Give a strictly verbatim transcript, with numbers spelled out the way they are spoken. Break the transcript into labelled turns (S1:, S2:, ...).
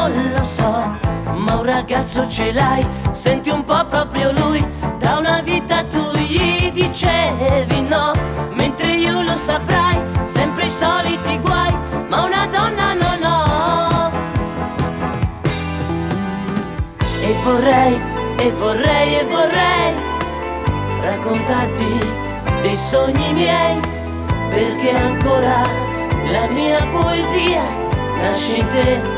S1: non lo so, ma un ragazzo ce l'hai, senti un po' proprio lui. Da una vita tu gli dicevi no, mentre io lo saprai, sempre i soliti guai, ma una donna no no. E vorrei, e vorrei, e vorrei raccontarti dei sogni miei, perché ancora la mia poesia nasce in te.